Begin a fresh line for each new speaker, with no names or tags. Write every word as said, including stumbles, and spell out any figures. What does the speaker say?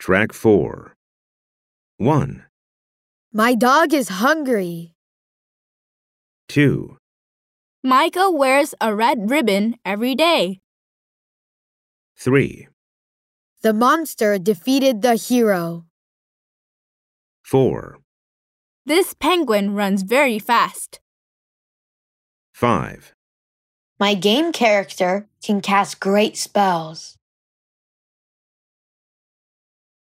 Track four. one,
My dog is hungry.
two,
Micah wears a red ribbon every day.
three,
The monster defeated the hero.
four,
This penguin runs very fast.
five,
My game character can cast great spells.